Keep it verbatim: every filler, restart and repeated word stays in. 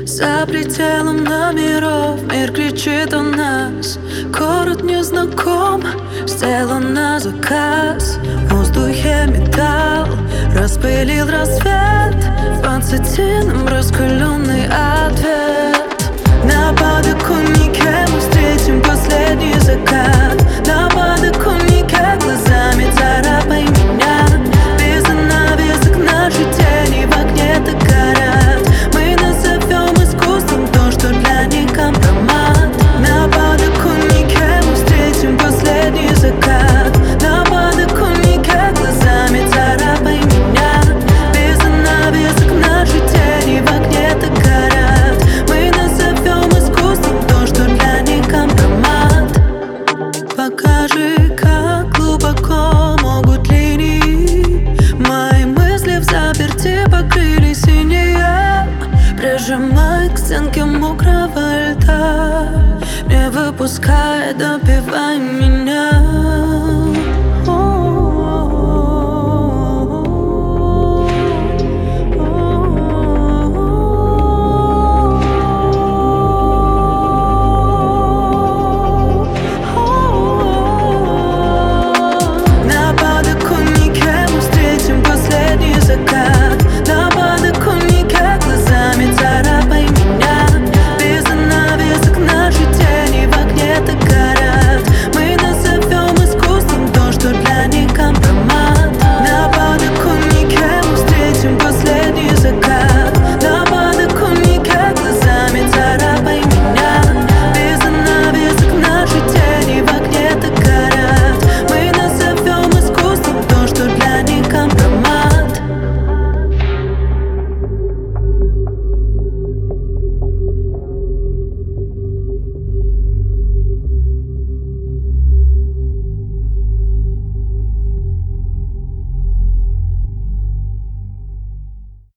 За пределом номеров мир кричит о нас. Город незнаком, сделан на заказ. В воздухе металл распылил рассвет. В двадцати нам раскаленный ответ. На подоконнике мы встретим последний закат. На подоконнике глазами царапай меня. Без занавесок наши тени в окне так горят. Мы назовем искусством то, что для них компромат. На подоконнике мы встретим последний закат. На подоконнике глазами царапай меня. Без занавесок наши тени в окне так горят. Мы назовем искусством то, что для них компромат. Покажи, как глубоко могут линии. Мои мысли в заперти покрыли синие. Прижимай к стенке мокрого льда, не выпускай, допивай меня.